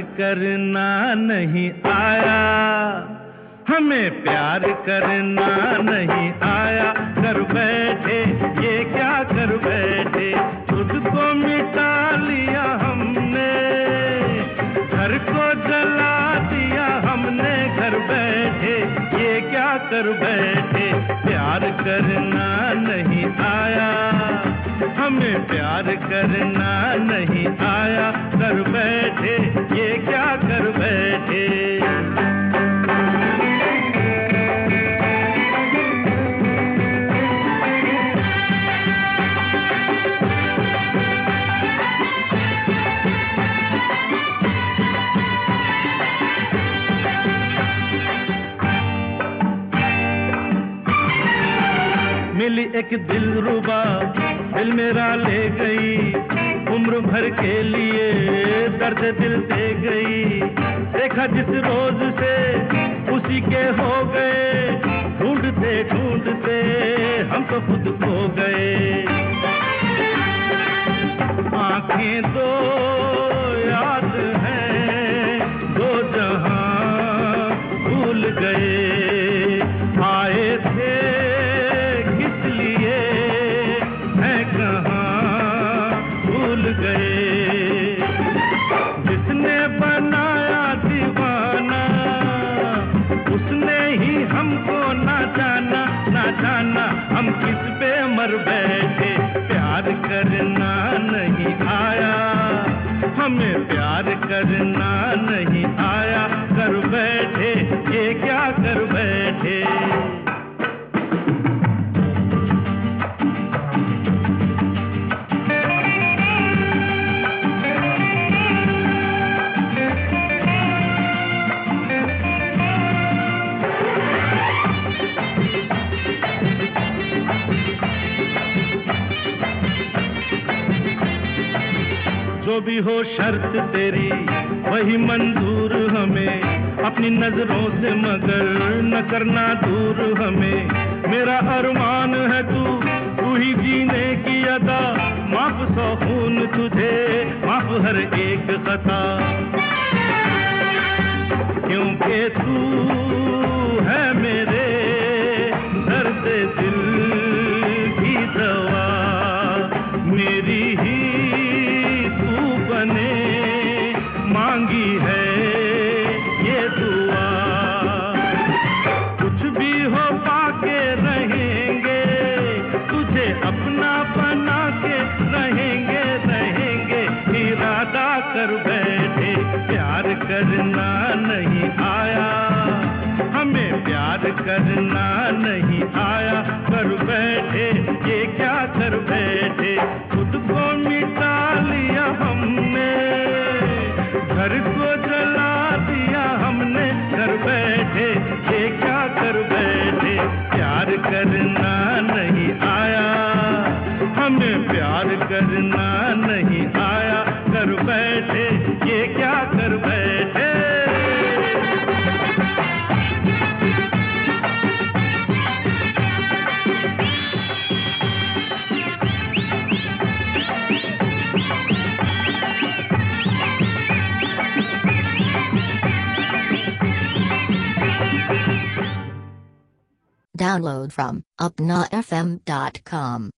करना नहीं आया, हमें प्यार करना नहीं आया। कर बैठे ये क्या कर बैठे, खुद को मिटा लिया हमने, घर को जला दिया हमने। घर बैठे ये क्या कर बैठे, प्यार करना नहीं आया, हमें प्यार करना नहीं आया। कर बैठे ये क्या कर बैठे। मिली एक दिलरुबा, दिल मेरा ले गई, उम्र भर के लिए दर्द दिल दे गई। देखा जिस रोज से उसी के हो गए, ढूंढते ढूंढते हम तो खुद खो गए। आंखें दो याद हैं, दो जहां भूल गए। आए थे जिसने बनाया दीवाना, उसने ही हमको ना जाना ना जाना। हम किस पे मर बैठे, प्यार करना नहीं आया, हमें प्यार करना नहीं आया। कर बैठे ये क्या कर बैठे। जो भी हो शर्त तेरी वही मंजूर हमें, अपनी नजरों से मगर न करना दूर हमें। मेरा अरमान है तू ही जीने की अदा, माफ 100 खून तुझे, माफ हर एक खता। क्योंकि तू है मेरे दर्द दिल की दवा, मेरी ही मांगी है ये दुआ। कुछ भी हो पाके रहेंगे, तुझे अपना बना के रहेंगे रहेंगे। इरादा कर बैठे प्यार करना नहीं आया, हमें प्यार करना नहीं आया। कर बैठे ये क्या कर बैठे, खुद को मिटा लिया हमने, घर को जला दिया हमने। कर बैठे ये क्या कर बैठे, प्यार करना नहीं आया, हमें प्यार करना नहीं आया। कर बैठे ये क्या कर बैठे। Download from upnafm.com.